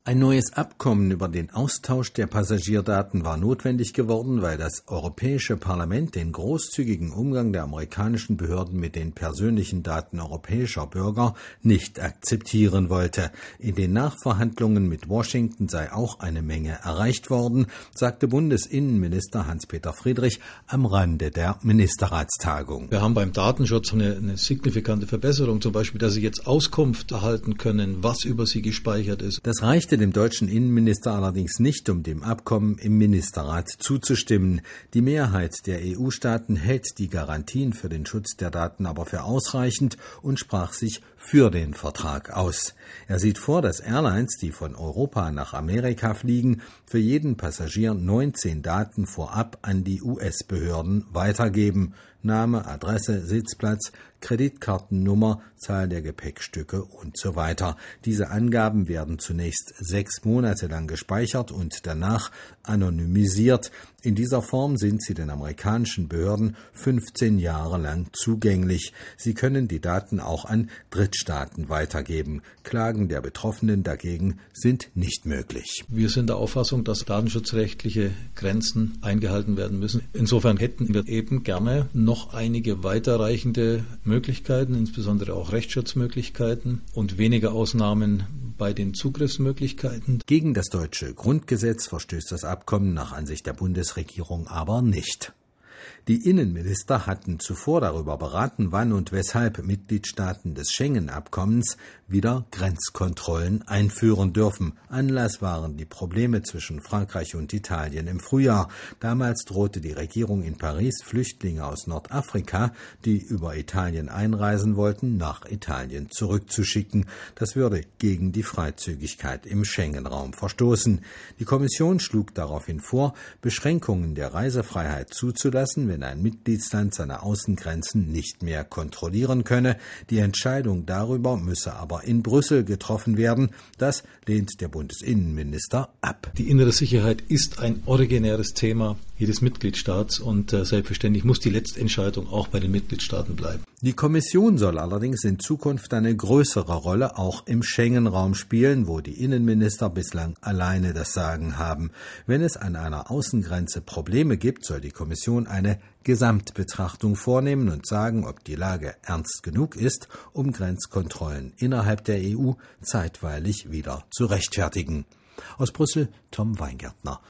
Ein neues Abkommen über den Austausch der Passagierdaten war notwendig geworden, weil das Europäische Parlament den großzügigen Umgang der amerikanischen Behörden mit den persönlichen Daten europäischer Bürger nicht akzeptieren wollte. In den Nachverhandlungen mit Washington sei auch eine Menge erreicht worden, sagte Bundesinnenminister Hans-Peter Friedrich am Rande der Ministerratstagung. Wir haben beim Datenschutz eine signifikante Verbesserung, zum Beispiel, dass Sie jetzt Auskunft erhalten können, was über Sie gespeichert ist. Das reichte dem deutschen Innenminister allerdings nicht, um dem Abkommen im Ministerrat zuzustimmen. Die Mehrheit der EU-Staaten hält die Garantien für den Schutz der Daten aber für ausreichend und sprach sich für den Vertrag aus. Er sieht vor, dass Airlines, die von Europa nach Amerika fliegen, für jeden Passagier 19 Daten vorab an die US-Behörden weitergeben. Name, Adresse, Sitzplatz, Kreditkartennummer, Zahl der Gepäckstücke und so weiter. Diese Angaben werden zunächst 6 Monate lang gespeichert und danach anonymisiert. In dieser Form sind sie den amerikanischen Behörden 15 Jahre lang zugänglich. Sie können die Daten auch an Drittstaaten weitergeben. Klagen der Betroffenen dagegen sind nicht möglich. Wir sind der Auffassung, dass datenschutzrechtliche Grenzen eingehalten werden müssen. Insofern hätten wir eben gerne noch einige weiterreichende Möglichkeiten, insbesondere auch Rechtsschutzmöglichkeiten und weniger Ausnahmen bei den Zugriffsmöglichkeiten. Gegen das deutsche Grundgesetz verstößt das Abkommen nach Ansicht der Bundesregierung aber nicht. Die Innenminister hatten zuvor darüber beraten, wann und weshalb Mitgliedstaaten des Schengen-Abkommens wieder Grenzkontrollen einführen dürfen. Anlass waren die Probleme zwischen Frankreich und Italien im Frühjahr. Damals drohte die Regierung in Paris, Flüchtlinge aus Nordafrika, die über Italien einreisen wollten, nach Italien zurückzuschicken. Das würde gegen die Freizügigkeit im Schengen-Raum verstoßen. Die Kommission schlug daraufhin vor, Beschränkungen der Reisefreiheit zuzulassen, wenn ein Mitgliedsland seine Außengrenzen nicht mehr kontrollieren könne. Die Entscheidung darüber müsse aber in Brüssel getroffen werden. Das lehnt der Bundesinnenminister ab. Die innere Sicherheit ist ein originäres Thema jedes Mitgliedstaats und selbstverständlich muss die Letztentscheidung auch bei den Mitgliedstaaten bleiben. Die Kommission soll allerdings in Zukunft eine größere Rolle auch im Schengen-Raum spielen, wo die Innenminister bislang alleine das Sagen haben. Wenn es an einer Außengrenze Probleme gibt, soll die Kommission eine Gesamtbetrachtung vornehmen und sagen, ob die Lage ernst genug ist, um Grenzkontrollen innerhalb der EU zeitweilig wieder zu rechtfertigen. Aus Brüssel, Tom Weingärtner.